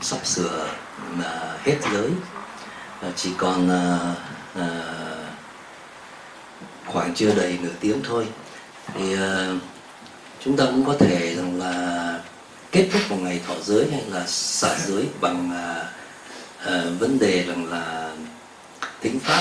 sắp sửa hết giới, chỉ còn khoảng chưa đầy nửa tiếng thôi, thì chúng ta cũng có thể rằng là kết thúc một ngày thọ giới hay là xả giới bằng vấn đề rằng là thính pháp.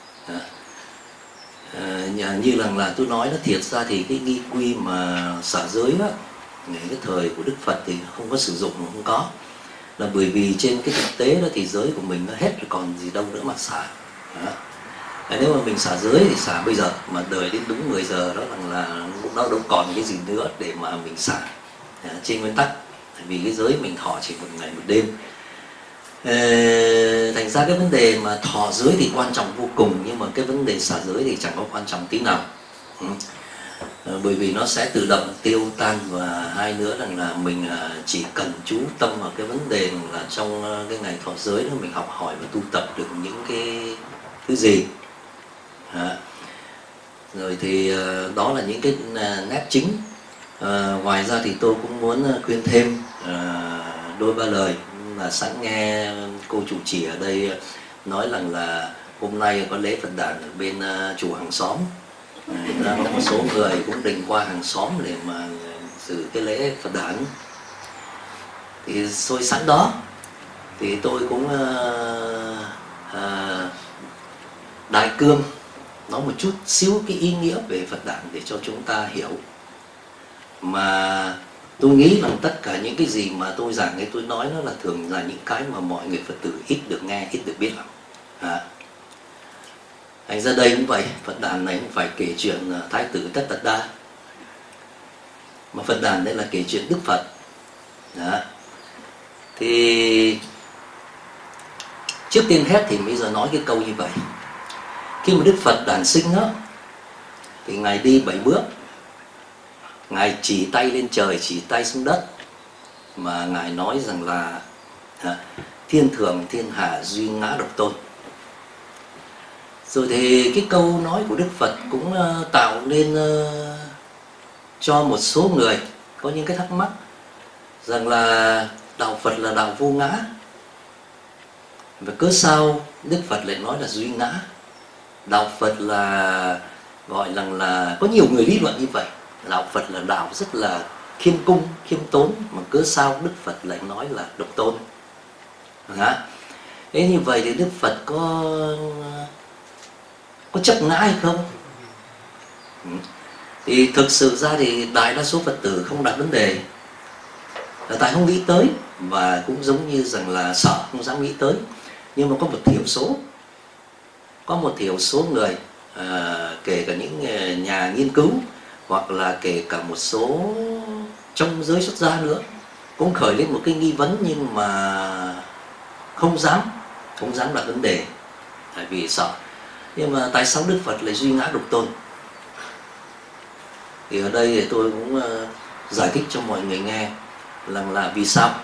Như là tôi nói, nó thiệt ra thì cái nghi quy mà xả giới á, cái thời của Đức Phật thì không có sử dụng, không có, là bởi vì trên cái thực tế đó thì giới của mình nó hết rồi, còn gì đâu nữa mà xả. Nếu mà mình xả giới thì xả bây giờ, mà đợi đến đúng 10 giờ đó là nó đâu còn cái gì nữa để mà mình xả. Trên nguyên tắc, vì cái giới mình thọ chỉ một ngày một đêm. Thành ra cái vấn đề mà thọ giới thì quan trọng vô cùng, nhưng mà cái vấn đề xả giới thì chẳng có quan trọng tí nào. Bởi vì nó sẽ tự động tiêu tan, và hai nữa rằng là mình chỉ cần chú tâm vào cái vấn đề là trong cái ngày thọ giới đó mình học hỏi và tu tập được những cái thứ gì. Rồi thì đó là những cái nét chính. Ngoài ra thì tôi cũng muốn khuyên thêm đôi ba lời. Là sẵn nghe cô chủ trì ở đây nói rằng là hôm nay có lễ Phật đản ở bên chùa hàng xóm, ra có một số người cũng định qua hàng xóm để mà dự cái lễ Phật đản. Thì xôi sẵn đó thì tôi cũng đại cương nói một chút xíu cái ý nghĩa về Phật đản để cho chúng ta hiểu. Mà tôi nghĩ rằng tất cả những cái gì mà tôi giảng hay tôi nói nó là thường là những cái mà mọi người Phật tử ít được nghe, ít được biết lắm. Thành ra đây cũng vậy, Phật đản này cũng phải kể chuyện Thái tử Tất Đạt Đa, mà Phật đản đây là kể chuyện Đức Phật. Thì trước tiên hết thì bây giờ nói cái câu như vậy. Khi mà Đức Phật đản sinh đó, thì Ngài đi 7 bước. Ngài chỉ tay lên trời, chỉ tay xuống đất, mà Ngài nói rằng là thiên thường thiên hạ duy ngã độc tôn. Rồi thì cái câu nói của Đức Phật cũng tạo nên cho một số người có những cái thắc mắc rằng là đạo Phật là đạo vô ngã, và cớ sao Đức Phật lại nói là duy ngã? Đạo Phật là gọi rằng là có nhiều người lý luận như vậy, đạo Phật là đạo rất là khiêm cung, khiêm tốn, mà cớ sao Đức Phật lại nói là độc tôn? Thế như vậy thì Đức Phật có chấp ngã hay không? Thì thực sự ra thì đại đa số Phật tử không đặt vấn đề, là tại không nghĩ tới, và cũng giống như rằng là sợ không dám nghĩ tới. Nhưng mà có một thiểu số người, kể cả những nhà nghiên cứu, hoặc là kể cả một số trong giới xuất gia nữa, cũng khởi lên một cái nghi vấn, nhưng mà không dám đặt vấn đề, tại vì sợ. Nhưng mà tại sao Đức Phật lại duy ngã độc tôn? Thì ở đây thì tôi cũng giải thích cho mọi người nghe là vì sao.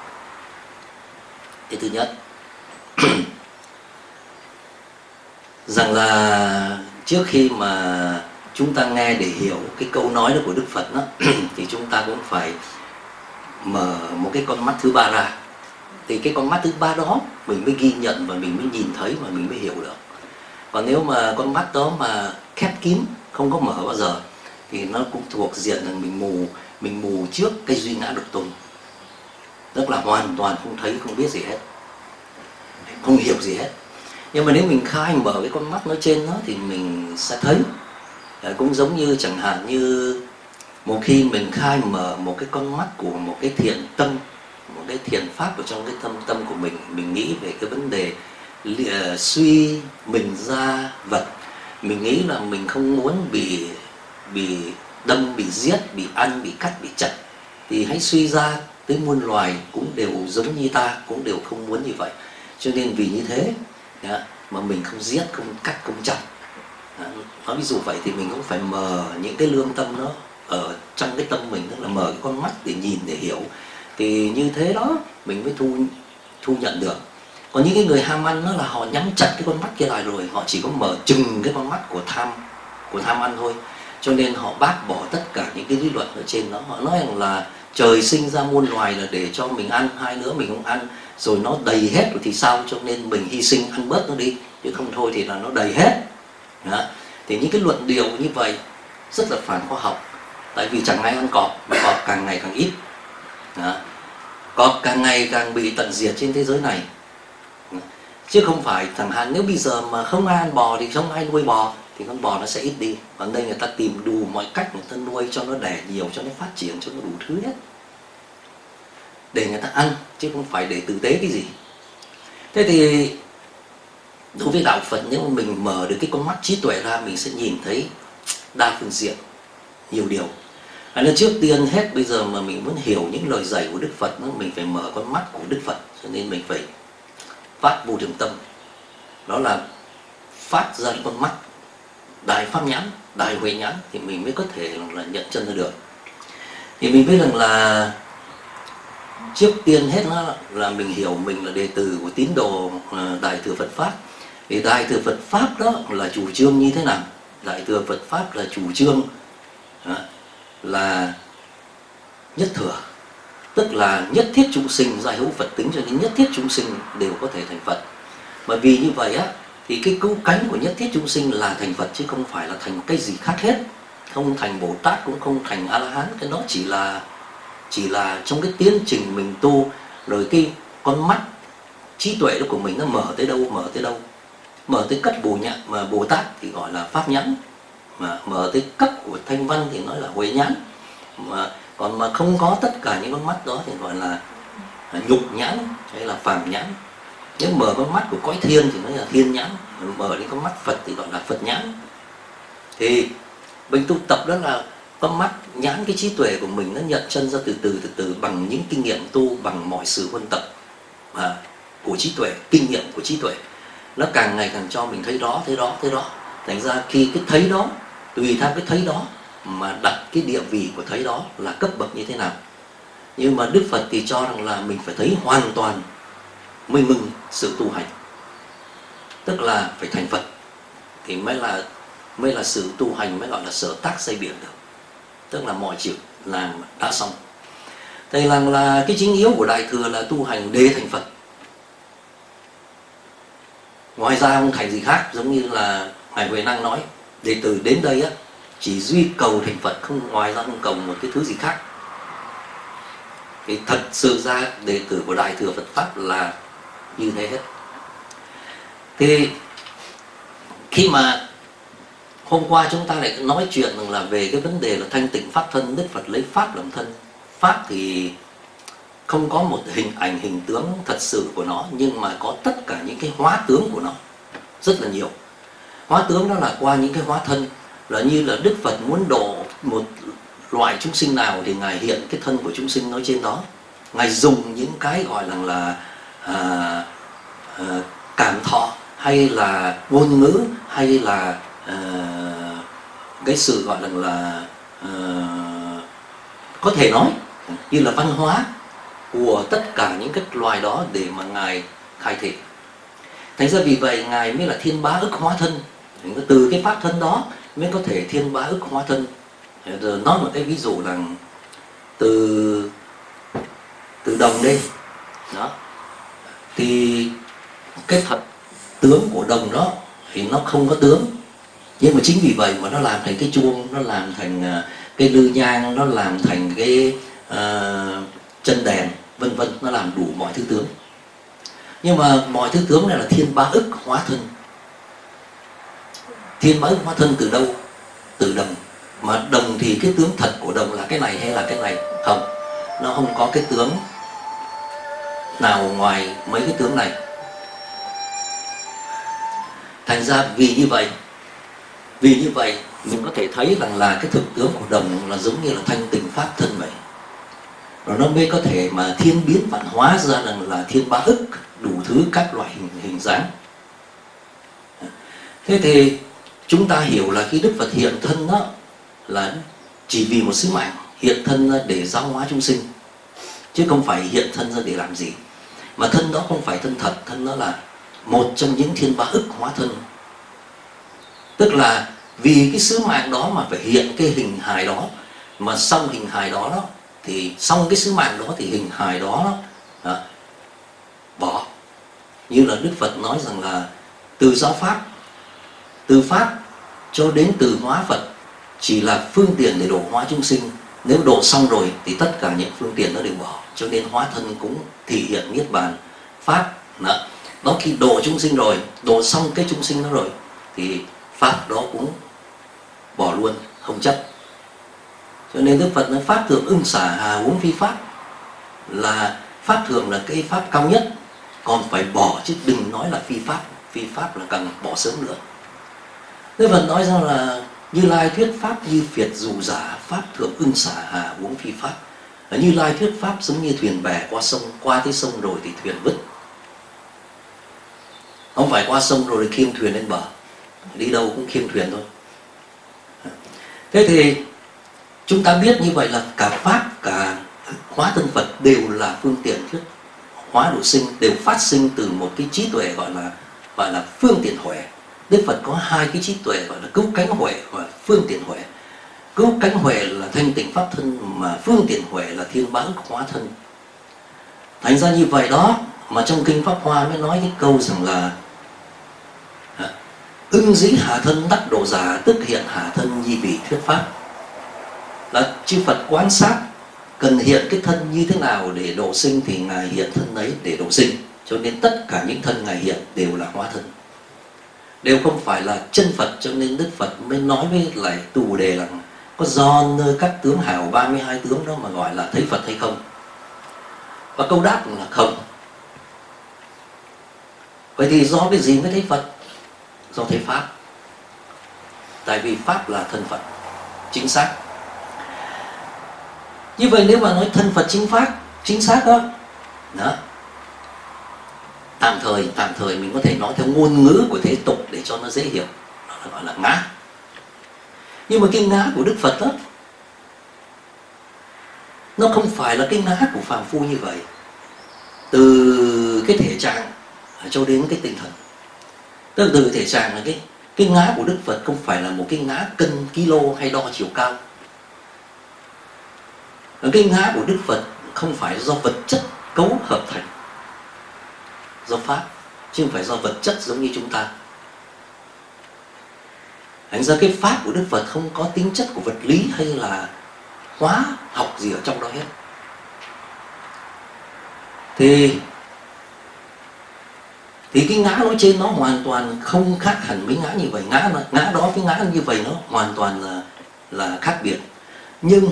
Cái thứ nhất rằng là trước khi mà chúng ta nghe để hiểu cái câu nói đó của Đức Phật đó, thì chúng ta cũng phải mở một cái con mắt thứ ba ra. Thì cái con mắt thứ ba đó mình mới ghi nhận và mình mới nhìn thấy và mình mới hiểu được. Còn nếu mà con mắt đó mà khép kín, không có mở bao giờ, thì nó cũng thuộc diện là mình mù trước cái duy ngã độc tôn, tức là hoàn toàn không thấy, không biết gì hết, không hiểu gì hết. Nhưng mà nếu mình khai mở cái con mắt nói trên đó thì mình sẽ thấy. Cũng giống như chẳng hạn như một khi mình khai mở một cái con mắt của một cái thiện tâm, một cái thiện pháp ở trong cái tâm của mình nghĩ về cái vấn đề suy mình ra vật, mình nghĩ là mình không muốn bị đâm, bị giết, bị ăn, bị cắt, bị chặt, thì hãy suy ra tới muôn loài cũng đều giống như ta, cũng đều không muốn như vậy. Cho nên vì như thế mà mình không giết, không cắt, không chặt. Nói ví dụ vậy thì mình cũng phải mở những cái lương tâm nó ở trong cái tâm mình, tức là mở cái con mắt để nhìn, để hiểu. Thì như thế đó mình mới thu nhận được. Còn những cái người ham ăn đó là họ nhắm chặt cái con mắt kia lại rồi, họ chỉ có mở chừng cái con mắt của tham ăn thôi. Cho nên họ bác bỏ tất cả những cái lý luận ở trên đó. Họ nói rằng là trời sinh ra muôn loài là để cho mình ăn, hai nữa mình không ăn, rồi nó đầy hết rồi thì sao, cho nên mình hy sinh ăn bớt nó đi, chứ không thôi thì là nó đầy hết. Đó. Thì những cái luận điệu như vậy rất là phản khoa học, tại vì chẳng ai ăn cọp, mà cọp càng ngày càng ít. Đó. Cọp càng ngày càng bị tận diệt trên thế giới này. Đó. Chứ không phải chẳng hạn nếu bây giờ mà không ai ăn bò thì không ai nuôi bò thì con bò nó sẽ ít đi. Còn đây người ta tìm đủ mọi cách người ta nuôi cho nó đẻ nhiều, cho nó phát triển, cho nó đủ thứ hết, để người ta ăn, chứ không phải để tử tế cái gì. Thế thì đối với đạo Phật, nếu mà mình mở được cái con mắt trí tuệ ra, mình sẽ nhìn thấy đa phương diện, nhiều điều. Nên trước tiên hết, bây giờ mà mình muốn hiểu những lời dạy của Đức Phật, mình phải mở con mắt của Đức Phật. Cho nên mình phải phát vô thường tâm, đó là phát ra con mắt đại pháp nhãn, đại huệ nhãn, thì mình mới có thể là nhận chân ra được. Thì mình biết rằng là trước tiên hết là mình hiểu mình là đệ tử của tín đồ Đại thừa Phật Pháp. Thì Đại thừa Phật Pháp đó là chủ trương như thế nào? Đại thừa Phật Pháp là chủ trương là nhất thừa, tức là nhất thiết chúng sinh giai hữu Phật tính, cho nên nhất thiết chúng sinh đều có thể thành Phật. Bởi vì như vậy á, thì cái cứu cánh của nhất thiết chúng sinh là thành Phật, chứ không phải là thành cái gì khác hết. Không thành Bồ Tát, cũng không thành A-la-hán. Cái đó chỉ là trong cái tiến trình mình tu, rồi cái con mắt trí tuệ đó của mình nó mở tới đâu, mở tới cấp Bồ Tát thì gọi là pháp nhãn, mà mở tới cấp của Thanh Văn thì nói là huệ nhãn, còn mà không có tất cả những con mắt đó thì gọi là nhục nhãn hay là phàm nhãn. Nếu mở con mắt của cõi thiên thì nói là thiên nhãn, mở đến con mắt Phật thì gọi là Phật nhãn. Thì mình tu tập đó là con mắt nhãn, cái trí tuệ của mình nó nhận chân ra từ từ bằng những kinh nghiệm tu, bằng mọi sự huân tập của trí tuệ, kinh nghiệm của trí tuệ, nó càng ngày càng cho mình thấy đó. Thành ra khi cái thấy đó, tùy theo cái thấy đó mà đặt cái địa vị của thấy đó là cấp bậc như thế nào. Nhưng mà Đức Phật thì cho rằng là mình phải thấy hoàn toàn mênh mông sự tu hành, tức là phải thành Phật thì mới là sự tu hành, mới gọi là sở tác xây biển được, tức là mọi chuyện làm đã xong. Thầy rằng là cái chính yếu của Đại thừa là tu hành để thành Phật, ngoài ra không thành gì khác. Giống như là Ngài Huệ Năng nói, đệ tử đến đây á chỉ duy cầu thành Phật, không ngoài ra không cầu một cái thứ gì khác. Thì thật sự ra đệ tử của Đại thừa Phật Pháp là như thế hết. Thì khi mà hôm qua chúng ta lại nói chuyện rằng là về cái vấn đề là thanh tịnh pháp thân, Đức Phật lấy Pháp làm thân. Pháp thì không có một hình ảnh, hình tướng thật sự của nó, nhưng mà có tất cả những cái hóa tướng của nó rất là nhiều. Hóa tướng đó là qua những cái hóa thân, là như là Đức Phật muốn độ một loại chúng sinh nào thì Ngài hiện cái thân của chúng sinh nói trên đó. Ngài dùng những cái gọi là cảm thọ, hay là ngôn ngữ, hay là cái sự gọi là có thể nói như là văn hóa của tất cả những cái loài đó để mà Ngài khai thị. Thành ra vì vậy Ngài mới là thiên bá ức hóa thân. Từ cái pháp thân đó mới có thể thiên bá ức hóa thân. Rồi nói một cái ví dụ là từ đồng đây đó, thì cái thật tướng của đồng đó thì nó không có tướng, nhưng mà chính vì vậy mà nó làm thành cái chuông, nó làm thành cái lư nhang, nó làm thành cái chân đèn, vân vân, nó làm đủ mọi thứ tướng. Nhưng mà mọi thứ tướng này là thiên bá ức hóa thân. Thiên bá ức hóa thân từ đâu? Từ đồng. Mà đồng thì cái tướng thật của đồng là cái này hay là cái này? Không, nó không có cái tướng nào ngoài mấy cái tướng này. Thành ra vì như vậy mình có thể thấy rằng là cái thực tướng của đồng là giống như là thanh tịnh pháp thân vậy. Rồi nó mới có thể mà thiên biến vạn hóa ra rằng là thiên bá ức đủ thứ các loại hình dáng. Thế thì chúng ta hiểu là khi Đức Phật hiện thân đó là chỉ vì một sứ mạng, hiện thân ra để giáo hóa chúng sinh, chứ không phải hiện thân ra để làm gì. Mà thân đó không phải thân thật, thân đó là một trong những thiên bá ức hóa thân. Tức là vì cái sứ mạng đó mà phải hiện cái hình hài đó, mà xong hình hài đó thì xong cái sứ mạng đó thì hình hài đó như là Đức Phật nói rằng là từ giáo pháp, từ pháp cho đến từ hóa Phật chỉ là phương tiện để độ hóa chúng sinh. Nếu độ xong rồi thì tất cả những phương tiện nó đều bỏ, cho nên hóa thân cũng thể hiện niết bàn pháp. Đó khi độ chúng sinh rồi, độ xong cái chúng sinh đó rồi thì pháp đó cũng bỏ luôn, không chấp. Cho nên Đức Phật nói pháp thượng ưng xả hà huống phi pháp, là pháp thượng là cái pháp cao nhất, còn phải bỏ chứ đừng nói là phi pháp. Phi pháp là càng bỏ sớm nữa. Đức Phật nói rằng là Như Lai thuyết pháp như phiệt dù giả, pháp thượng ưng xả hà huống phi pháp. Như Lai thuyết pháp giống như thuyền bè qua sông, qua cái sông rồi thì thuyền vứt, không phải qua sông rồi khiêng thuyền lên bờ, đi đâu cũng khiêng thuyền thôi. Thế thì chúng ta biết như vậy là cả pháp, cả hóa thân Phật đều là phương tiện thuyết hóa độ sinh, đều phát sinh từ một cái trí tuệ gọi là phương tiện huệ. Đức Phật có hai cái trí tuệ gọi là cứu cánh huệ và phương tiện huệ. Cứu cánh huệ là thanh tịnh pháp thân, mà phương tiện huệ là thiên bá ức hóa thân. Thành ra như vậy đó mà trong kinh Pháp Hoa mới nói cái câu rằng là ưng dĩ hạ thân đắc độ giả, tức hiện hạ thân nhi vị thuyết pháp. Là chư Phật quan sát cần hiện cái thân như thế nào để độ sinh thì Ngài hiện thân ấy để độ sinh. Cho nên tất cả những thân Ngài hiện đều là hóa thân, đều không phải là chân Phật. Cho nên Đức Phật mới nói với lại Tù Đề là có do nơi các tướng hào 32 tướng đó mà gọi là thấy Phật hay không? Và câu đáp là không. Vậy thì do cái gì mới thấy Phật? Do thấy Pháp. Tại vì Pháp là thân Phật chính xác. Như vậy nếu mà nói thân Phật chính xác đó, tạm thời mình có thể nói theo ngôn ngữ của thế tục để cho nó dễ hiểu, đó là gọi là ngã. Nhưng mà cái ngã của Đức Phật đó, nó không phải là cái ngã của phàm phu như vậy. Từ cái thể trạng cho đến cái tinh thần, tức là từ thể trạng là cái ngã của Đức Phật không phải là một cái ngã cân kilo hay đo chiều cao. Cái ngã của Đức Phật không phải do vật chất cấu hợp thành, do pháp, chứ không phải do vật chất giống như chúng ta. Thành ra cái pháp của Đức Phật không có tính chất của vật lý hay là hóa học gì ở trong đó hết. Thì cái ngã nói trên nó hoàn toàn không khác hẳn với ngã như vậy. Ngã đó cái ngã như vậy nó hoàn toàn là khác biệt. Nhưng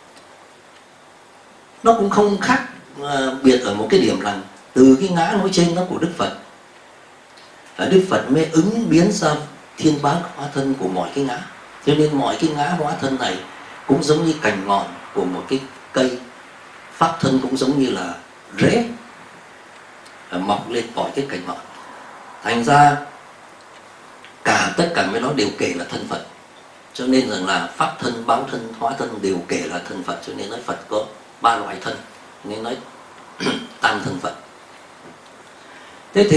nó cũng không khác biệt ở một cái điểm là từ cái ngã nói trên đó của Đức Phật, Đức Phật mới ứng biến ra thiên bá hóa thân của mọi cái ngã. Cho nên mọi cái ngã hóa thân này cũng giống như cành ngọn của một cái cây, pháp thân cũng giống như là rễ mọc lên khỏi cái cành ngọn. Thành ra tất cả mấy đó đều kể là thân Phật. Cho nên rằng là pháp thân, báo thân, hóa thân đều kể là thân Phật. Cho nên nói Phật có 3 loại thân, nên nói tam thân Phật. Thế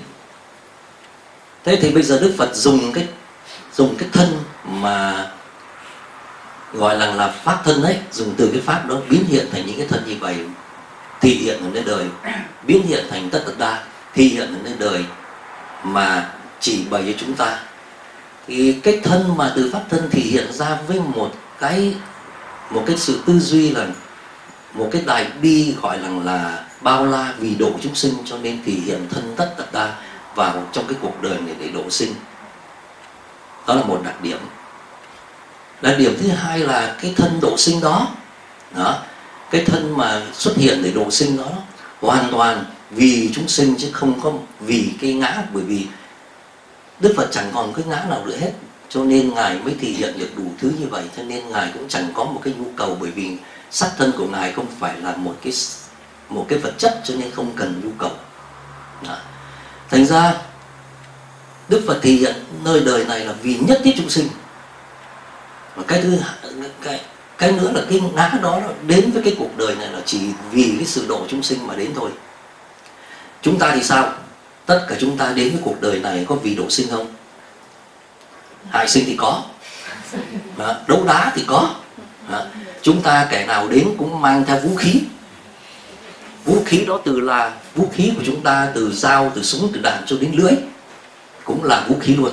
thì bây giờ Đức Phật dùng cái thân mà gọi là pháp thân ấy, dùng từ cái pháp đó biến hiện thành những cái thân như vậy, thị hiện ở nơi đời, biến hiện thành tất tật đa, thị hiện ở nơi đời mà chỉ bày cho chúng ta. Thì cái thân mà từ pháp thân thị hiện ra với một cái sự tư duy là một cái đại bi gọi là bao la vì độ chúng sinh, cho nên thị hiện thân tất tật đa vào trong cái cuộc đời này để độ sinh. Đó là một đặc điểm. Đặc điểm thứ hai là cái thân độ sinh đó, cái thân mà xuất hiện để độ sinh đó hoàn toàn vì chúng sinh chứ không có vì cái ngã. Bởi vì Đức Phật chẳng còn cái ngã nào nữa hết, cho nên Ngài mới thể hiện được đủ thứ như vậy. Cho nên Ngài cũng chẳng có một cái nhu cầu, bởi vì sắc thân của Ngài không phải là một cái vật chất, cho nên không cần nhu cầu. Thành ra Đức Phật thể hiện nơi đời này là vì nhất thiết chúng sinh. Và cái nữa là cái ngã đó đến với cái cuộc đời này là chỉ vì cái sự độ chúng sinh mà đến thôi. Chúng ta thì sao? Tất cả chúng ta đến với cuộc đời này có vì độ sinh không? Hại sinh thì có, đấu đá thì có. Chúng ta kẻ nào đến cũng mang theo vũ khí khí đó, từ là vũ khí của chúng ta, từ dao, từ súng, từ đạn cho đến lưỡi cũng là vũ khí luôn.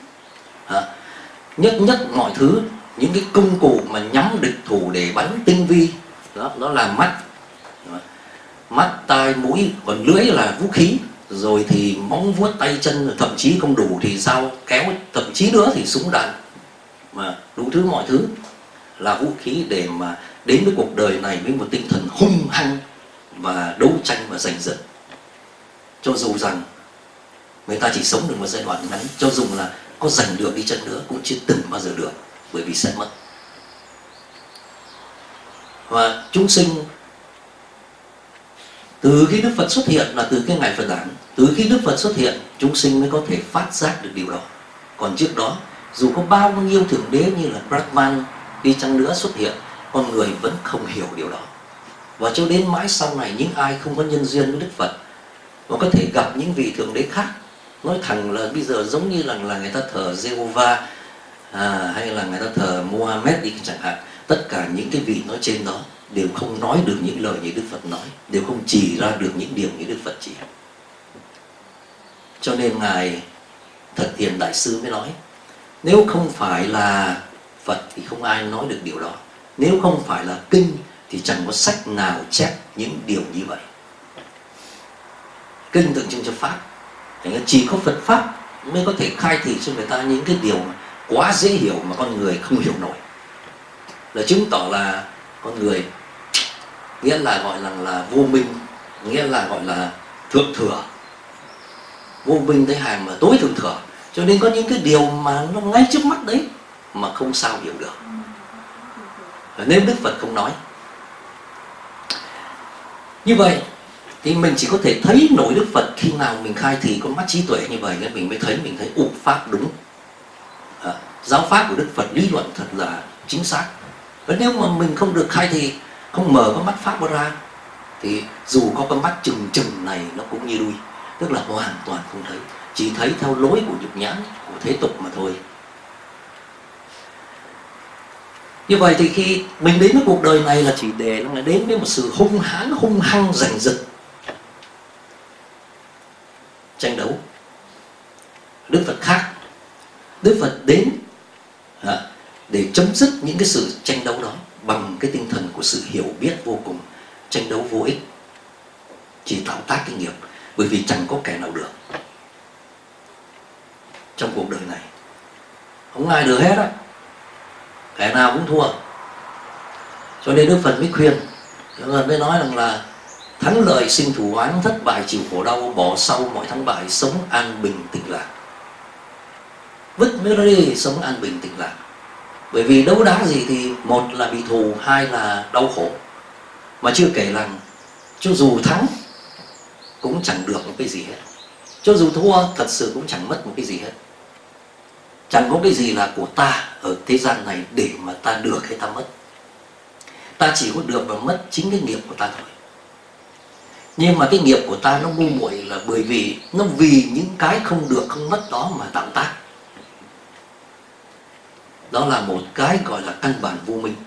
Nhất mọi thứ, những cái công cụ mà nhắm địch thủ để bắn tinh vi đó là mắt, tai, mũi, còn lưỡi là vũ khí, rồi thì móng vuốt tay chân, thậm chí không đủ thì dao kéo, thậm chí nữa thì súng đạn, mà đủ thứ mọi thứ là vũ khí để mà đến với cuộc đời này với một tinh thần hung hăng và đấu tranh và giành giật. Cho dù rằng người ta chỉ sống được một giai đoạn ngắn, cho dù là có giành được đi chăng nữa cũng chưa từng bao giờ được, bởi vì sẽ mất. Và chúng sinh từ khi Đức Phật xuất hiện là từ cái ngày Phật đản, từ khi Đức Phật xuất hiện chúng sinh mới có thể phát giác được điều đó. Còn trước đó dù có bao nhiêu thượng đế như là Brahman đi chăng nữa xuất hiện, con người vẫn không hiểu điều đó. Và cho đến mãi sau này, những ai không có nhân duyên với Đức Phật và có thể gặp những vị thượng đế khác, nói thẳng là bây giờ giống như là người ta thờ Jehovah hay là người ta thờ Mohammed đi chẳng hạn, tất cả những cái vị nói trên đó đều không nói được những lời như Đức Phật nói, đều không chỉ ra được những điều như Đức Phật chỉ. Cho nên Ngài Thật Hiền Đại Sư mới nói, nếu không phải là Phật thì không ai nói được điều đó, nếu không phải là kinh thì chẳng có sách nào chép những điều như vậy. Kinh tượng trưng cho Pháp, chỉ có Phật Pháp mới có thể khai thị cho người ta những cái điều quá dễ hiểu mà con người không hiểu nổi, là chứng tỏ là con người nghĩa là gọi là vô minh, nghĩa là gọi là thượng thừa. Vô minh tới hàng mà tối thượng thừa, cho nên có những cái điều mà nó ngay trước mắt đấy mà không sao hiểu được, nếu Đức Phật không nói. Như vậy thì mình chỉ có thể thấy nổi Đức Phật khi nào mình khai thị con mắt trí tuệ như vậy, nên mình mới thấy, mình thấy Pháp đúng. Giáo pháp của Đức Phật lý luận thật là chính xác. Và nếu mà mình không được khai thị, không mở con mắt Pháp ra, thì dù có con mắt chừng này nó cũng như đuôi, tức là hoàn toàn không thấy, chỉ thấy theo lối của nhục nhãn, của thế tục mà thôi. Như vậy thì khi mình đến với cuộc đời này là chỉ để là đến với một sự hung hãn, hung hăng, giành giật, tranh đấu. Đức Phật khác, Đức Phật đến để chấm dứt những cái sự tranh đấu đó bằng cái tinh thần của sự hiểu biết vô cùng. Tranh đấu vô ích, chỉ tạo tác cái nghiệp, bởi vì chẳng có kẻ nào được trong cuộc đời này, không ai được hết á, kẻ nào cũng thua. Cho nên Đức Phật mới khuyên, Đức Phật mới nói rằng là thắng lợi sinh thủ oán, thất bại chịu khổ đau, bỏ sau mọi thắng bại, sống an bình tĩnh lạc. Vứt nó đi, sống an bình tĩnh lạc. Bởi vì đấu đá gì thì một là bị thù, hai là đau khổ. Mà chưa kể là cho dù thắng cũng chẳng được một cái gì hết, cho dù thua thật sự cũng chẳng mất một cái gì hết. Chẳng có cái gì là của ta ở thế gian này để mà ta được hay ta mất. Ta chỉ có được và mất chính cái nghiệp của ta thôi. Nhưng mà cái nghiệp của ta nó ngu muội là bởi vì nó vì những cái không được không mất đó mà tạo tác. Đó là một cái gọi là căn bản vô minh.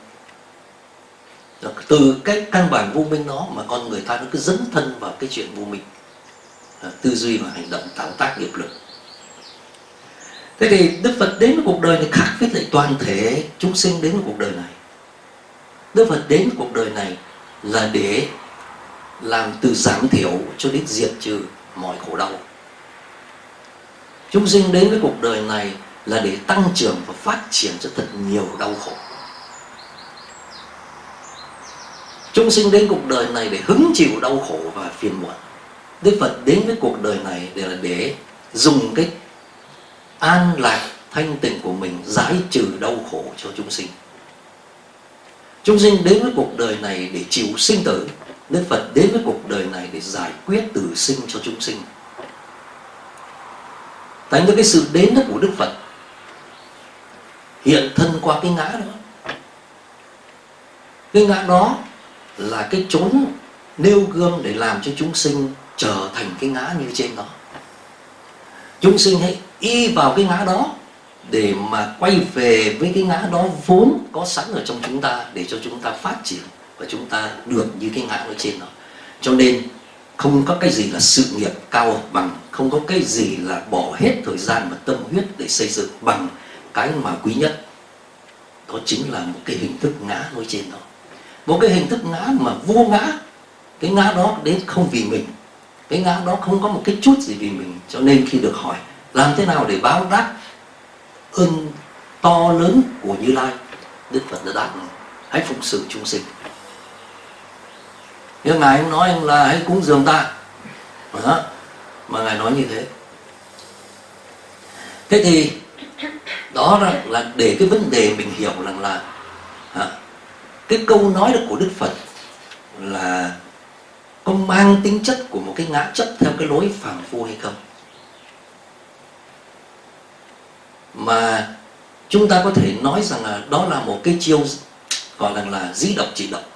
Từ cái căn bản vô minh đó mà con người ta nó cứ dấn thân vào cái chuyện vô minh, tư duy và hành động tạo tác nghiệp lực. Thế thì Đức Phật đến với cuộc đời này khác với lại toàn thể chúng sinh đến với cuộc đời này. Đức Phật đến cuộc đời này là để làm từ giảm thiểu cho đến diệt trừ mọi khổ đau. Chúng sinh đến với cuộc đời này là để tăng trưởng và phát triển cho thật nhiều đau khổ. Chúng sinh đến cuộc đời này để hứng chịu đau khổ và phiền muộn. Đức Phật đến với cuộc đời này để dùng cái an lạc thanh tịnh của mình giải trừ đau khổ cho chúng sinh. Chúng sinh đến với cuộc đời này để chịu sinh tử. Đức Phật đến với cuộc đời này để giải quyết tử sinh cho chúng sinh. Thành ra cái sự đến đó của Đức Phật hiện thân qua cái ngã đó. Cái ngã đó là cái chốn nêu gương để làm cho chúng sinh trở thành cái ngã như trên đó. Chúng sinh hãy y vào cái ngã đó để mà quay về với cái ngã đó vốn có sẵn ở trong chúng ta, để cho chúng ta phát triển và chúng ta được như cái ngã ở trên đó. Cho nên Không có cái gì là sự nghiệp cao bằng, không có cái gì là bỏ hết thời gian và tâm huyết để xây dựng bằng cái mà quý nhất. Đó chính là một cái hình thức ngã nói trên đó. Một cái hình thức ngã mà vô ngã. Cái ngã đó đến không vì mình. Cái ngã đó không có một cái chút gì vì mình. Cho nên khi được hỏi làm thế nào để báo đáp ơn to lớn của Như Lai, Đức Phật đã đáp: hãy phụng sự chúng sinh. Nhưng Ngài không nói là hãy cúng dường ta, mà Ngài nói như thế. Thế thì đó là để cái vấn đề mình hiểu rằng là cái câu nói đó của Đức Phật là có mang tính chất của một cái ngã chấp theo cái lối phàm phu hay không. Mà chúng ta có thể nói rằng là đó là một cái chiêu gọi là dĩ độc trị độc.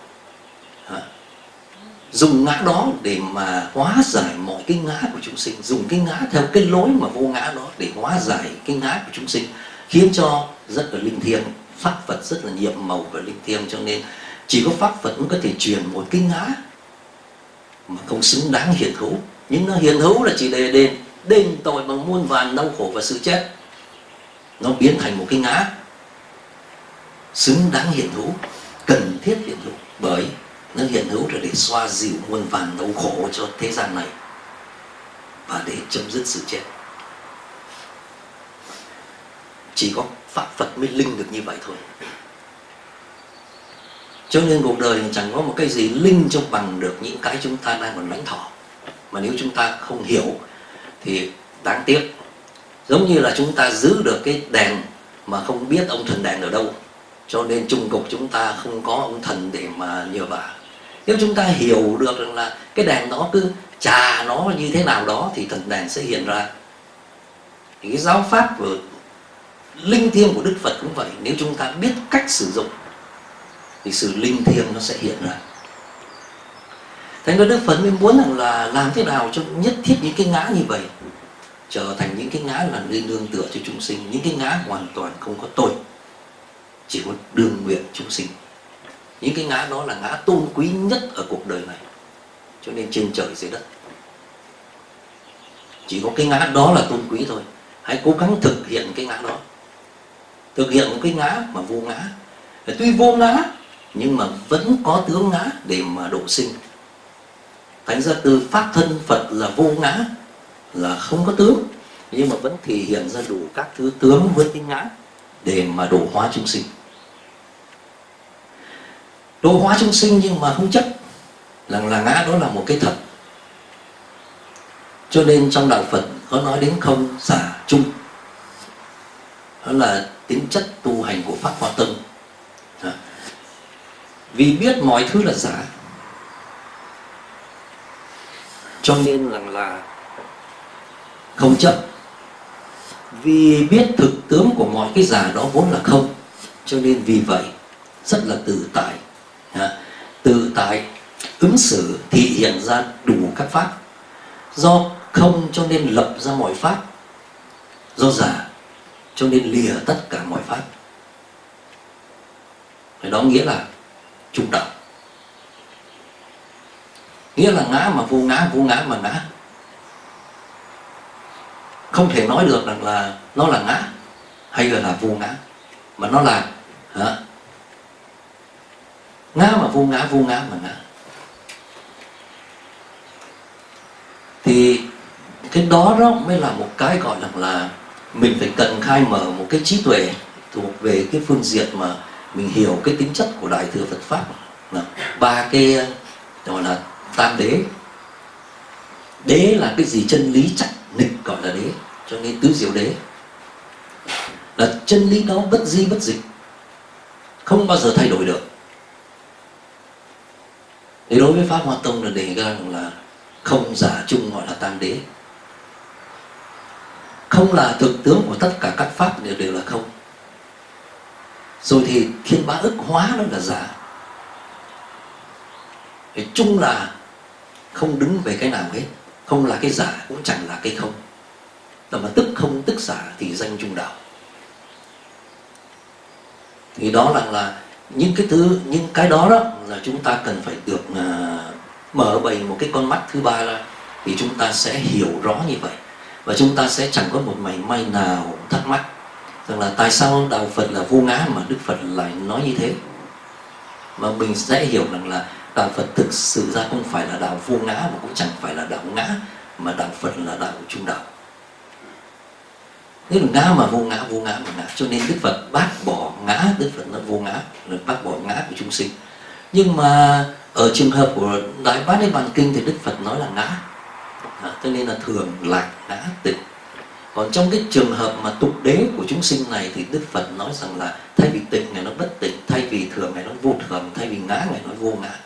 Dùng ngã đó để mà hóa giải mọi cái ngã của chúng sinh. Dùng cái ngã theo cái lối mà vô ngã đó để hóa giải cái ngã của chúng sinh, khiến cho rất là linh thiêng. Pháp Phật rất là nhiệm màu và linh thiêng. Cho nên chỉ có Pháp Phật mới có thể truyền một cái ngã mà không xứng đáng hiện hữu. Nhưng nó hiện hữu là chỉ để đền tội bằng muôn vàn đau khổ và sự chết. Nó biến thành một cái ngã xứng đáng hiện hữu, cần thiết hiện hữu, bởi nó hiện hữu là để xoa dịu muôn vàn đau khổ cho thế gian này và để chấm dứt sự chết. Chỉ có Pháp Phật mới linh được như vậy thôi. Cho nên cuộc đời chẳng có một cái gì linh cho bằng được những cái chúng ta đang còn lãnh thọ. Mà nếu chúng ta không hiểu thì đáng tiếc. Giống như là chúng ta giữ được cái đèn mà không biết ông thần đèn ở đâu, cho nên chung cục chúng ta không có ông thần để mà nhờ vả. Nếu chúng ta hiểu được rằng là cái đèn đó cứ chà nó như thế nào đó thì thần đèn sẽ hiện ra. Thì cái giáo pháp của linh thiêng của Đức Phật cũng vậy. Nếu chúng ta biết cách sử dụng thì sự linh thiêng nó sẽ hiện ra. Thành ra Đức Phật mới muốn rằng là làm thế nào cho nhất thiết những cái ngã như vậy trở thành những cái ngã là nơi nương tựa cho chúng sinh. Những cái ngã hoàn toàn không có tội, chỉ có đương nguyện chúng sinh. Những cái ngã đó là ngã tôn quý nhất ở cuộc đời này. Cho nên trên trời dưới đất chỉ có cái ngã đó là tôn quý thôi. Hãy cố gắng thực hiện cái ngã đó. Thực hiện một cái ngã mà vô ngã. Tuy vô ngã nhưng mà vẫn có tướng ngã để mà độ sinh. Thành ra từ pháp thân Phật là vô ngã, là không có tướng, nhưng mà vẫn thể hiện ra đủ các thứ tướng với cái ngã để mà độ hóa chúng sinh. Độ hóa chúng sinh nhưng mà không chấp là ngã đó là một cái thật. Cho nên trong đạo Phật có nói đến không giả chung. Đó là tính chất tu hành của Pháp Hoa Tông. Vì biết mọi thứ là giả, cho nên là không chấp. Vì biết thực tướng của mọi cái giả đó vốn là không, cho nên vì vậy rất là tự tại. Tự tại ứng xử thị hiện ra đủ các pháp. Do không cho nên lập ra mọi pháp, do giả cho nên lìa tất cả mọi pháp. Đó nghĩa là trung đạo. Nghĩa là ngã mà vô ngã, vô ngã mà ngã. Không thể nói được rằng là nó là ngã hay là vô ngã, mà nó là ngã mà vô ngã, vô ngã mà ngã. Thì cái đó mới là một cái gọi là mình phải cần khai mở một cái trí tuệ thuộc về cái phương diện mà mình hiểu cái tính chất của Đại thừa Phật Pháp. Ba cái gọi là tam đế. Đế là cái gì? Chân lý chắc nịch gọi là đế. Cho nên tứ diệu đế là chân lý đó bất di bất dịch, không bao giờ thay đổi được. Thì đối với Pháp Hoa Tông là đề ra là không giả chung, gọi là tam đế. Không là thực tướng của tất cả các pháp đều là không. Rồi thì thiên bá ức hóa đó là giả. Thì chung là không đứng về cái nào hết. Không là cái giả cũng chẳng là cái không. Mà tức không tức giả thì danh trung đạo. Thì đó là những cái thứ, những cái đó là chúng ta cần phải được mở bày một cái con mắt thứ ba ra thì chúng ta sẽ hiểu rõ như vậy, và chúng ta sẽ chẳng có một mảy may nào thắc mắc rằng là tại sao đạo Phật là vô ngã mà Đức Phật lại nói như thế. Mà mình sẽ hiểu rằng là đạo Phật thực sự ra không phải là đạo vô ngã, mà cũng chẳng phải là đạo ngã, mà đạo Phật là đạo trung đạo. Thế là ngã mà vô ngã, vô ngã mà ngã, cho nên Đức Phật bác bỏ ngã, Đức Phật nó vô ngã, rồi bác bỏ ngã của chúng sinh. Nhưng mà ở trường hợp của Đại Bát Niết Bàn Kinh thì Đức Phật nói là ngã, cho nên là thường lạc ngã tịch. Còn trong cái trường hợp mà tục đế của chúng sinh này thì Đức Phật nói rằng là thay vì tịch này nó bất tịch, thay vì thường này nó vô thường, thay vì ngã này nó vô ngã.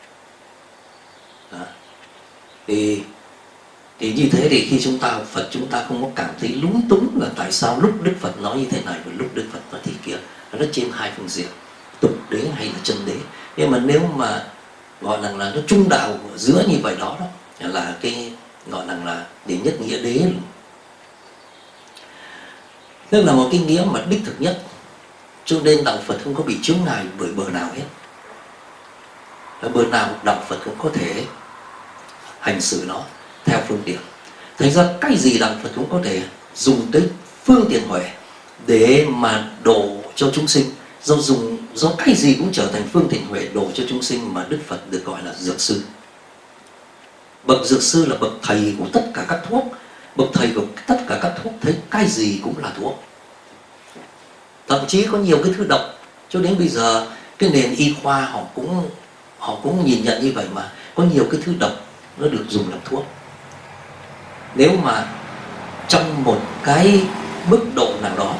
Thì như thế thì khi chúng ta học Phật, chúng ta không có cảm thấy lúng túng là tại sao lúc Đức Phật nói như thế này và lúc Đức Phật nói thế kia. Nó trên hai phương diện, tục đế hay là chân đế. Nhưng mà nếu mà gọi là nó trung đạo ở giữa như vậy đó, là cái gọi là để nhất nghĩa đế, tức là một cái nghĩa mà đích thực nhất. Cho nên đạo Phật không có bị chướng ngại bởi bờ nào hết. Ở bờ nào đạo Phật cũng có thể hành xử nó theo phương tiện. Thành ra cái gì đạo Phật cũng có thể dùng tới phương tiện huệ để mà độ cho chúng sinh. Do cái gì cũng trở thành phương tiện huệ độ cho chúng sinh, mà Đức Phật được gọi là dược sư. Bậc dược sư là bậc thầy của tất cả các thuốc. Bậc thầy của tất cả các thuốc thấy cái gì cũng là thuốc. Thậm chí có nhiều cái thứ độc, cho đến bây giờ cái nền y khoa họ cũng nhìn nhận như vậy, mà có nhiều cái thứ độc nó được dùng làm thuốc. Nếu mà trong một cái mức độ nào đó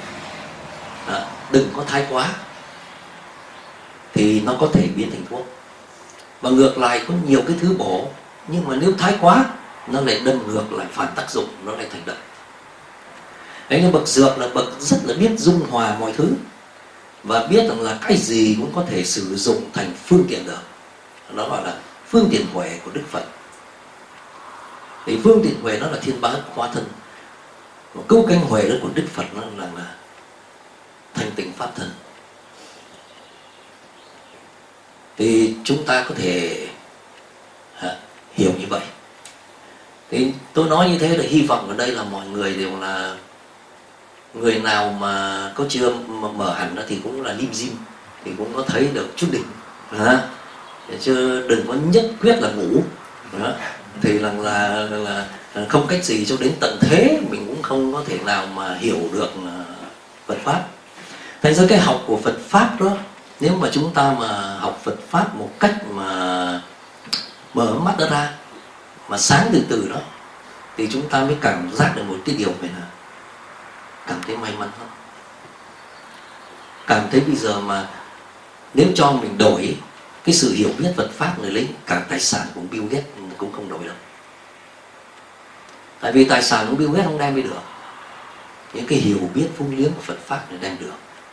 đừng có thái quá thì nó có thể biến thành thuốc. Và ngược lại có nhiều cái thứ bổ, nhưng mà nếu thái quá nó lại đâm ngược lại, phản tác dụng, nó lại thành độc. Đấy, nên bậc dược là bậc rất là biết dung hòa mọi thứ, và biết rằng là cái gì cũng có thể sử dụng thành phương tiện được. Nó gọi là phương tiện huệ của Đức Phật. Thì phương tiện huệ nó là thiên bá hóa thân. Một câu canh huệ đó của Đức Phật nó là thanh tịnh pháp thân. Thì chúng ta có thể hiểu như vậy. Thì tôi nói như thế là hy vọng ở đây là mọi người đều là người nào mà có chưa mở hẳn đó thì cũng là lim dim, thì cũng có thấy được chút đỉnh, chứ đừng có nhất quyết là ngủ thì là không cách gì cho đến tận thế mình cũng không có thể nào mà hiểu được Phật pháp. Thành ra cái học của Phật pháp đó, nếu mà chúng ta mà học Phật pháp một cách mà mở mắt đó ra, mà sáng từ từ đó, thì chúng ta mới cảm giác được một cái điều này là cảm thấy may mắn hơn. Cảm thấy bây giờ mà nếu cho mình đổi cái sự hiểu biết Phật pháp này lấy cả tài sản của Bill Gates cũng không đổi đâu. Tại vì tài sản của Bill Gates không đem đi được, những cái hiểu biết phung liếng của Phật pháp này đem được,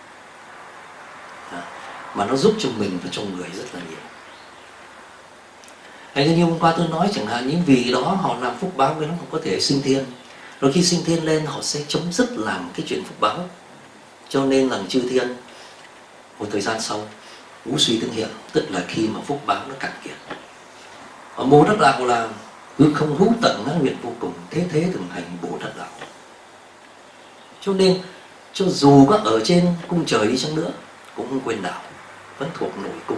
mà nó giúp cho mình và cho người rất là nhiều. Hay như hôm qua tôi nói chẳng hạn, những vì đó họ làm phúc báo với nó không có thể sinh thiên. Rồi khi sinh thiên lên họ sẽ chấm dứt làm cái chuyện phúc báo. Cho nên rằng chư thiên một thời gian sau ngũ suy tương hiện, tức là khi mà phúc báo nó cạn kiệt. Ở Bồ Tát Đạo là hư không hữu tận ngã nguyện vô cùng, thế thế thường hành Bồ Tát Đạo. Cho nên cho dù có ở trên cung trời đi chăng nữa cũng không quên đạo, vẫn thuộc nội cung.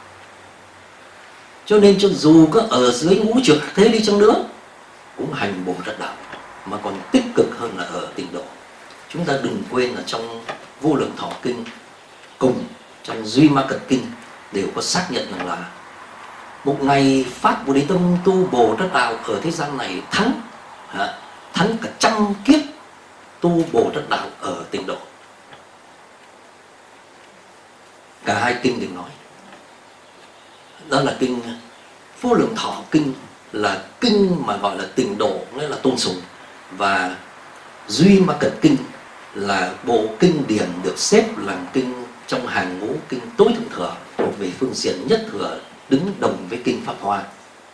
Cho nên cho dù có ở dưới ngũ trược thế đi chăng nữa cũng hành Bồ Tát Đạo, mà còn tích cực hơn là ở tịnh độ. Chúng ta đừng quên là trong Vô Lượng Thọ Kinh cùng trong Duy Ma Cật Kinh đều có xác nhận rằng là một ngày phát Bồ Đề Tâm tu Bồ Tát Đạo ở thế gian này thắng cả trăm kiếp tu Bồ Tát Đạo ở tịnh độ. Cả hai kinh đều nói. Đó là kinh Vô Lượng Thọ Kinh là kinh mà gọi là tịnh độ, nghĩa là tôn sùng, và Duy Ma Cật Kinh là bộ kinh điển được xếp làm kinh trong hàng ngũ kinh tối thượng thừa, thuộc về phương diện nhất thừa, đứng đồng với kinh Pháp Hoa.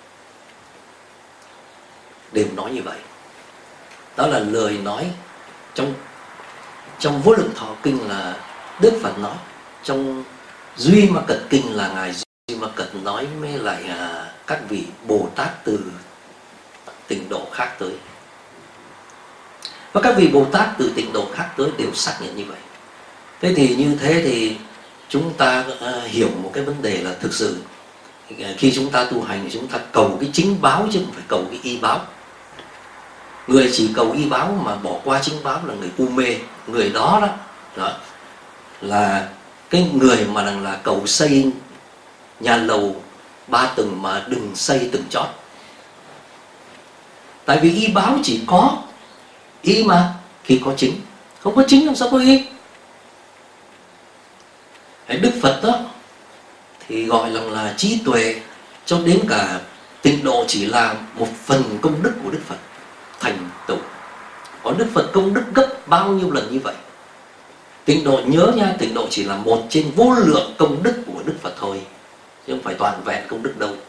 Đều nói như vậy. Đó là lời nói trong Vô Lượng Thọ Kinh là Đức Phật nói, trong Duy Ma Cật Kinh là ngài Duy Ma Cật nói với lại các vị Bồ Tát từ tịnh độ khác tới. Và các vị Bồ Tát từ tịnh độ khác tới đều xác nhận như vậy. Thế thì như thế thì chúng ta hiểu một cái vấn đề là thực sự khi chúng ta tu hành thì chúng ta cầu cái chính báo chứ không phải cầu cái y báo. Người chỉ cầu y báo mà bỏ qua chính báo là người u mê. Người đó là cái người mà là cầu xây nhà lầu 3 tầng mà đừng xây tầng chót. Tại vì y báo chỉ có y mà khi có chính, không có chính làm sao có y. Đức Phật đó thì gọi là trí tuệ, cho đến cả tịnh độ chỉ là một phần công đức của Đức Phật thành tựu. Còn Đức Phật công đức gấp bao nhiêu lần như vậy. Tịnh độ nhớ nha, tịnh độ chỉ là một trên vô lượng công đức của Đức Phật thôi, chứ không phải toàn vẹn công đức đâu.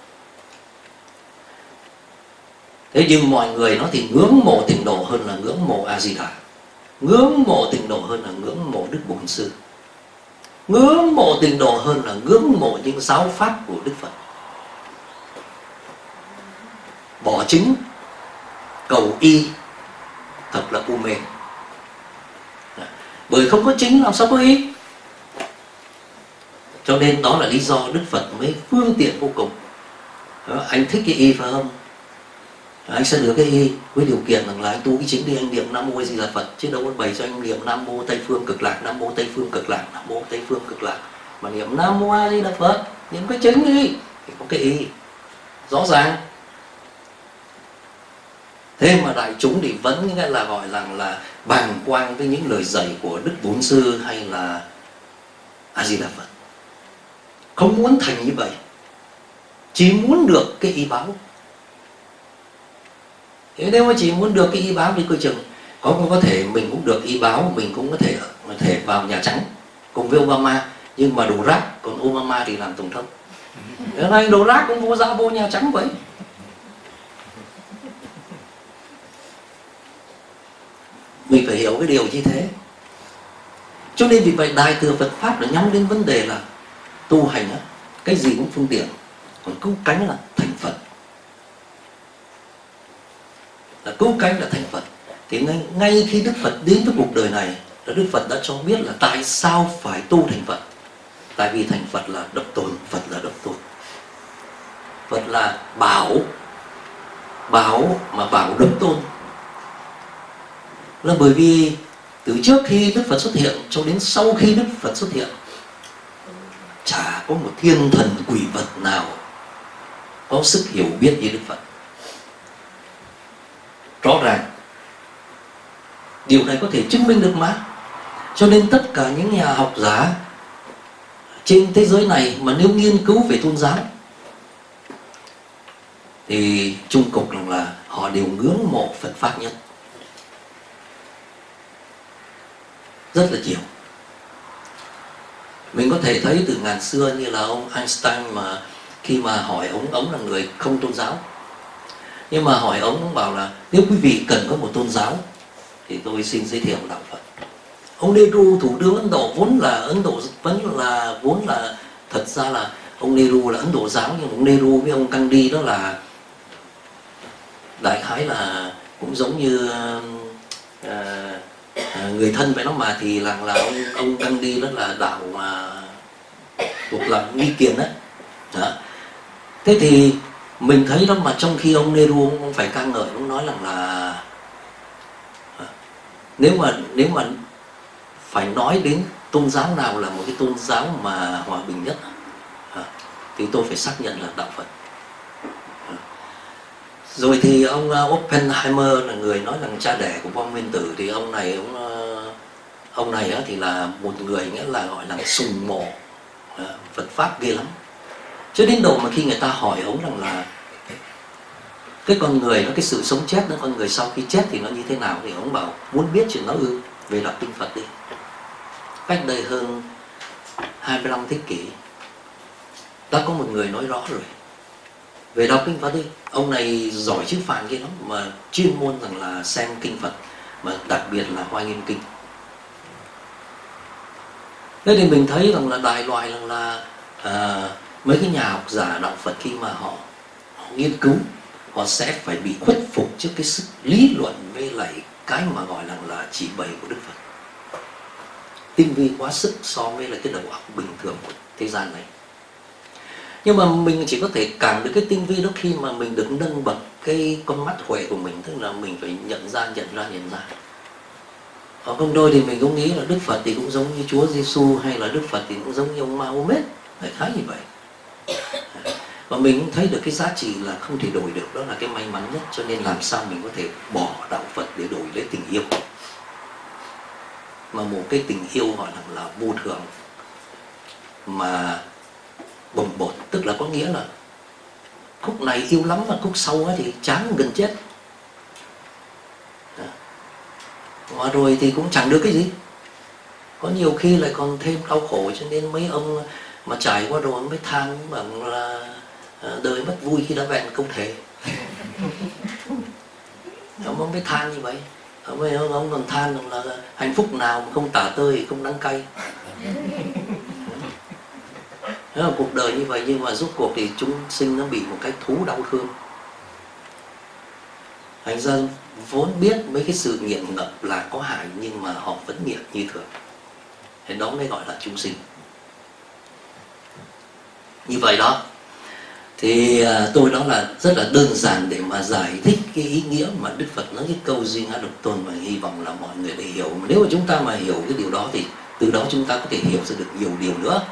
Thế nhưng mọi người nó thì ngưỡng mộ tịnh độ hơn là ngưỡng mộ A Di Đà, ngưỡng mộ tịnh độ hơn là ngưỡng mộ Đức Bổn Sư, ngưỡng mộ tịnh độ hơn là ngưỡng mộ những giáo pháp của Đức Phật. Bỏ chính cầu y thật là u mê. Bởi không có chính làm sao có y. Cho nên đó là lý do Đức Phật mới phương tiện vô cùng. Anh thích cái y phải không? Anh sẽ được cái y với điều kiện rằng là anh tu cái chính đi, anh niệm Nam Mô A Di Đà Phật, chứ đâu có bày cho anh niệm Nam Mô Tây Phương Cực Lạc, Nam Mô Tây Phương Cực Lạc, Nam Mô Tây Phương Cực Lạc, mà niệm Nam Mô A Di Đà Phật, niệm cái chính đi thì có cái y rõ ràng. Thế mà đại chúng thì vẫn nghĩa là gọi là bàng quang với những lời dạy của Đức Bổn Sư hay là A Di Đà Phật, không muốn thành như vậy, chỉ muốn được cái y báo. Thế nếu mà chỉ muốn được cái y báo thì coi chừng có thể mình cũng được y báo, mình cũng có thể vào Nhà Trắng cùng với Obama, nhưng mà đồ rác, còn Obama thì làm tổng thống. Thế này đồ rác cũng vô ra vô Nhà Trắng vậy. Mình phải hiểu cái điều như thế. Cho nên vì vậy Đại thừa Phật Pháp là nhắm đến vấn đề là tu hành á, cái gì cũng phương tiện, còn cứu cánh là thành Phật. Là cứu cánh là thành Phật. Thì ngay khi Đức Phật đến với cuộc đời này, là Đức Phật đã cho biết là tại sao phải tu thành Phật. Tại vì thành Phật là độc tôn, Phật là độc tôn. Phật là bảo mà bảo độc tôn. Là bởi vì từ trước khi Đức Phật xuất hiện cho đến sau khi Đức Phật xuất hiện, chả có một thiên thần quỷ vật nào có sức hiểu biết như Đức Phật. Rõ ràng điều này có thể chứng minh được mà. Cho nên tất cả những nhà học giả trên thế giới này mà nếu nghiên cứu về tôn giáo thì chung cục là họ đều ngưỡng mộ Phật Pháp nhất. Rất là nhiều. Mình có thể thấy từ ngàn xưa như là ông Einstein, mà khi mà hỏi ông là người không tôn giáo, nhưng mà hỏi ông bảo là nếu quý vị cần có một tôn giáo thì tôi xin giới thiệu đạo Phật. Ông Nehru, thủ tướng Ấn Độ, vốn là thật ra là ông Nehru là Ấn Độ giáo, nhưng ông Nehru với ông Gandhi đó là đại khái là cũng giống như người thân vậy đó mà, thì là ông Gandhi đó là đạo mà thuộc là nghi kiền đó. Thế thì mình thấy đó mà trong khi ông Nehru ông phải ca ngợi, ông nói rằng là nếu mà phải nói đến tôn giáo nào là một cái tôn giáo mà hòa bình nhất thì tôi phải xác nhận là đạo Phật. Rồi thì ông Oppenheimer là người nói rằng cha đẻ của bom nguyên tử, thì ông này thì là một người nghĩa là gọi là sùng mộ Phật Pháp ghê lắm. Cho đến độ mà khi người ta hỏi ông rằng là cái con người nó, cái sự sống chết nó, con người sau khi chết thì nó như thế nào, thì ông bảo muốn biết chuyện đó về đọc kinh Phật đi. Cách đây hơn 25 thế kỷ đã có một người nói rõ rồi, về đọc kinh Phật đi. Ông này giỏi chữ Phạn kia lắm, mà chuyên môn rằng là xem kinh Phật, mà đặc biệt là Hoa Nghiêm Kinh. Thế thì mình thấy rằng là đại loại rằng là mấy cái nhà học giả đạo Phật khi mà họ nghiên cứu, họ sẽ phải bị khuất phục trước cái sức lý luận với lại cái mà gọi là chỉ bày của Đức Phật. Tinh vi quá sức so với lại cái đầu óc bình thường của thế gian này. Nhưng mà mình chỉ có thể cảm được cái tinh vi đó khi mà mình được nâng bậc cái con mắt huệ của mình, tức là mình phải nhận ra. Ở không đôi thì mình cũng nghĩ là Đức Phật thì cũng giống như Chúa Giêsu, hay là Đức Phật thì cũng giống như ông Mahomet, đại khái như vậy. Và mình cũng thấy được cái giá trị là không thể đổi được, đó là cái may mắn nhất. Cho nên làm sao mình có thể bỏ đạo Phật để đổi lấy tình yêu, mà một cái tình yêu gọi là vô thường, mà bồng bột, tức là có nghĩa là khúc này yêu lắm và khúc sau thì chán gần chết. Và rồi thì cũng chẳng được cái gì, có nhiều khi lại còn thêm đau khổ. Cho nên mấy ông mà trải qua rồi mới than bằng là đời mất vui khi đã vẹn công thể. Ông mới than như vậy. Ông còn than rằng là hạnh phúc nào mà không tả tơi, không đắng cay. Đó là cuộc đời như vậy. Nhưng mà rốt cuộc thì chúng sinh nó bị một cái thú đau thương. Thành ra vốn biết mấy cái sự nghiện ngập là có hại, nhưng mà họ vẫn nghiện như thường. Thế đó mới gọi là chúng sinh. Như vậy đó. Thì tôi đó là rất là đơn giản để mà giải thích cái ý nghĩa mà Đức Phật nói cái câu duy ngã độc tôn, và hy vọng là mọi người để hiểu. Nếu mà chúng ta mà hiểu cái điều đó thì từ đó chúng ta có thể hiểu ra được nhiều điều nữa.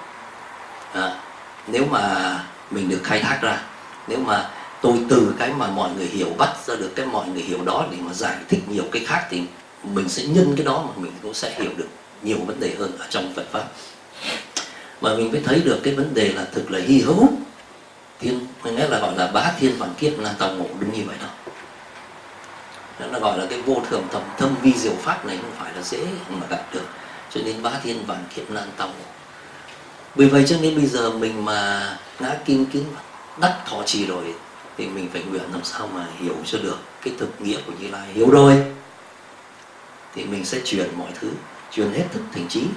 Nếu mà mình được khai thác ra, nếu mà tôi từ cái mà mọi người hiểu bắt ra được cái mọi người hiểu đó để mà giải thích nhiều cái khác, thì mình sẽ nhân cái đó mà mình cũng sẽ hiểu được nhiều vấn đề hơn ở trong Phật Pháp. Và mình mới thấy được cái vấn đề là thực là hy hữu. Mình nghe là gọi là bá thiên vạn kiếp là tàu ngộ, đúng như vậy đó. Đó là gọi là cái vô thường thâm vi diệu pháp này không phải là dễ mà gặp được. Cho nên bá thiên vạn kiếp là tàu ngộ. Vì vậy cho nên bây giờ mình mà ngã kim kính đắc thọ trì rồi thì mình phải nguyện làm sao mà hiểu cho được cái thực nghĩa của Như Lai. Hiểu rồi thì mình sẽ truyền mọi thứ, truyền hết thức thành trí.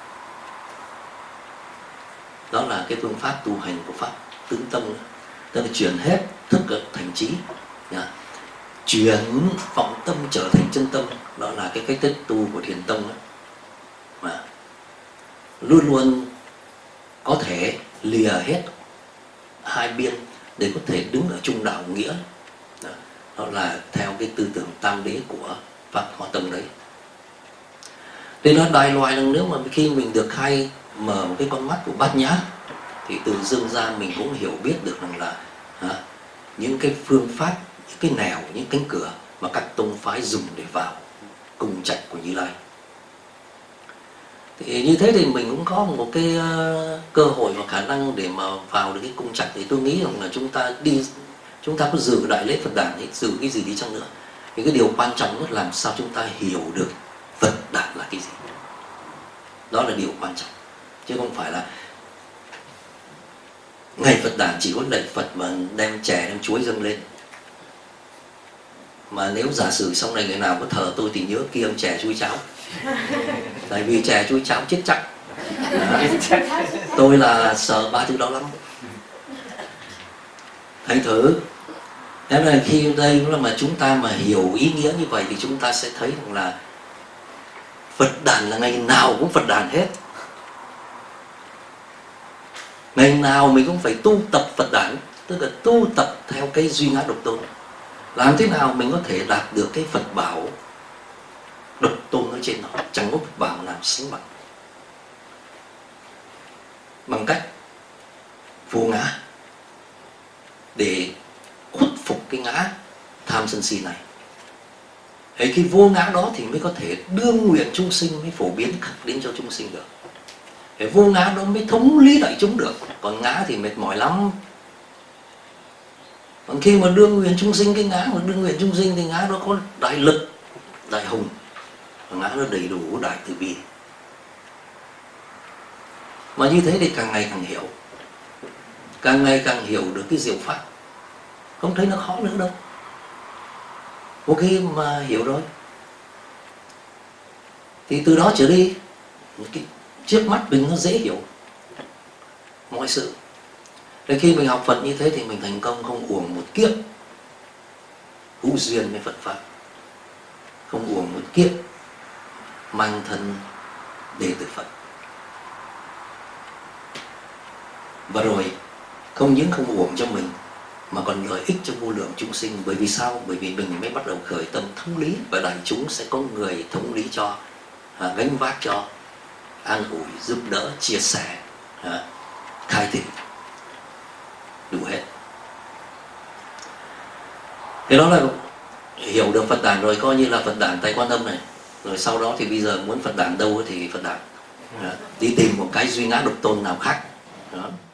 Đó là cái phương pháp tu hành của Pháp Tướng Tông, tức là truyền hết thức thành trí, chuyển vọng tâm trở thành chân tâm. Đó là cái cách thức tu của Thiền Tông đó. Mà luôn luôn có thể lìa hết hai biên để có thể đứng ở trung đạo nghĩa. Đó là theo cái tư tưởng tam đế của Pháp Hoa Tông đấy. Thế nó đại loại là nếu mà khi mình được khai mở một cái con mắt của Bát Nhã thì từ dưng ra mình cũng hiểu biết được rằng là những cái phương pháp, những cái nẻo, những cánh cửa mà các tông phái dùng để vào cung trạch của Như Lai. Thì như thế thì mình cũng có một cái cơ hội và khả năng để mà vào được cái cung trạch. Thì tôi nghĩ rằng là chúng ta có dự đại lễ Phật đản, dự cái gì đi chăng nữa, thì cái điều quan trọng nhất làm sao chúng ta hiểu được Phật đản là cái gì. Đó là điều quan trọng, chứ không phải là ngày Phật đản chỉ có lạy Phật mà đem chè đem chuối dâng lên. Mà nếu giả sử sau này người nào có thờ tôi thì nhớ kia ông chè chuối cháo. Tại vì chè chuối cháo chết chắc. Tôi là sợ ba thứ đó lắm. Hãy thử. Thế là khi đây cũng là mà chúng ta mà hiểu ý nghĩa như vậy thì chúng ta sẽ thấy rằng là Phật đản là ngày nào cũng Phật đản hết. Ngày nào mình cũng phải tu tập Phật đản, tức là tu tập theo cái duy ngã độc tôn. Làm thế nào mình có thể đạt được cái Phật bảo độc tôn ở trên đó, chẳng có Phật bảo nào sánh bằng. Bằng cách vô ngã, để khuất phục cái ngã tham sân si này. Ấy cái vô ngã đó thì mới có thể đương nguyện chúng sinh, mới phổ biến khắc đến cho chúng sinh được. Cái vô ngã đó mới thống lý đại chúng được. Còn ngã thì mệt mỏi lắm. Còn khi mà đương nguyện chúng sinh, cái ngã mà đương nguyện chúng sinh thì ngã nó có đại lực, đại hùng, và ngã nó đầy đủ đại từ bi. Mà như thế thì càng ngày càng hiểu, càng ngày càng hiểu được cái diệu pháp, không thấy nó khó nữa đâu. Một khi mà hiểu rồi thì từ đó trở đi cái trước mắt mình nó dễ hiểu mọi sự. Thế khi mình học Phật như thế thì mình thành công không uổng một kiếp hữu duyên với Phật Pháp, không uổng một kiếp mang thân đệ tử Phật. Và rồi không những không uổng cho mình mà còn lợi ích cho vô lượng chúng sinh. Bởi vì sao? Bởi vì mình mới bắt đầu khởi tâm thống lý, và đại chúng sẽ có người thống lý cho, gánh vác cho, an ủi, giúp đỡ, chia sẻ, khai thị, đủ hết. Thế đó là hiểu được Phật đản rồi, coi như là Phật đản tại Quan Âm này. Rồi sau đó thì bây giờ muốn Phật đản đâu thì Phật đản, đi tìm một cái duy ngã độc tôn nào khác. Đó.